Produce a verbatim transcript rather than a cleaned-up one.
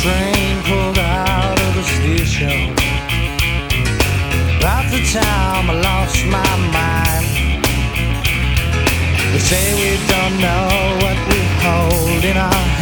train pulled out of the station. About the time I lost my mind. They say we don't know what we hold in our